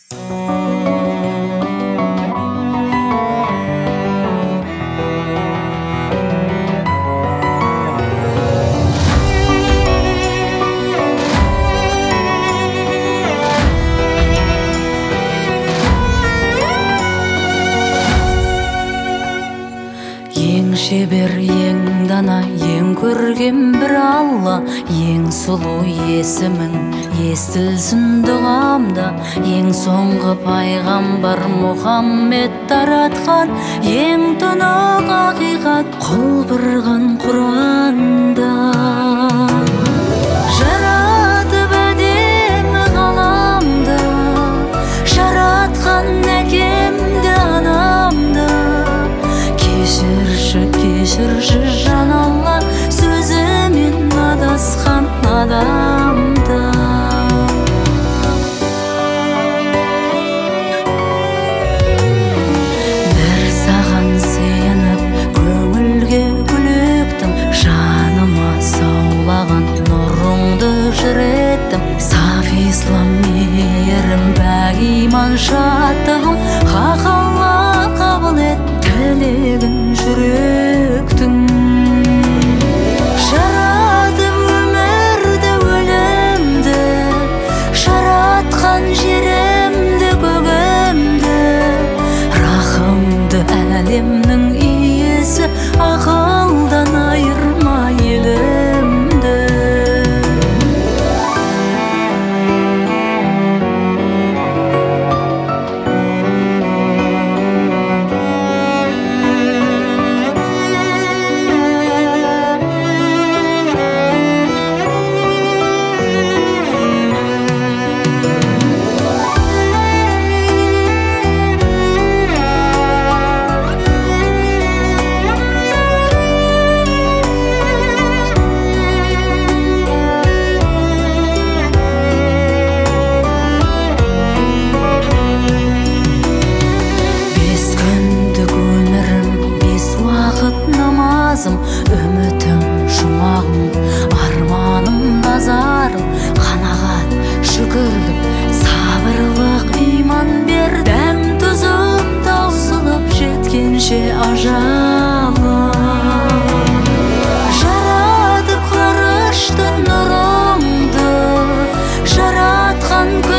Ең шебер, ең дана, ең көрген бір Алла, ең сұлу есімің естілсін дұғамда. Ең соңғы пайғамбар Мұхаммед таратқан, ең тұнық ақиқат құлпырған Құранда. Жаратып әдемі ғаламды, жаратқан әкемді, анамды. Кешірші жан Алла, сөзімен адасқан адамды. Бір саған сыйынып, көңілге гүлектім, жаныма саулаған нұрыңды жүреттім. Саф ислам мейірім, пәк иман шаттығым, хақ Алла қабыл ет тілегін жүректің. Жаратып өмірді, өлімді, жаратқан жерімді, көгімді. Рахымды әлемнің иесі, ақылдан айырма елімді. Үмітім, жұмағым, арманым, назарым, қанағат, шүкірлік, сабырлық, иман бер. Дәм тұзым таусылып жеткенше ажалым. Жаратып ғарышты нұрыңды, жаратқан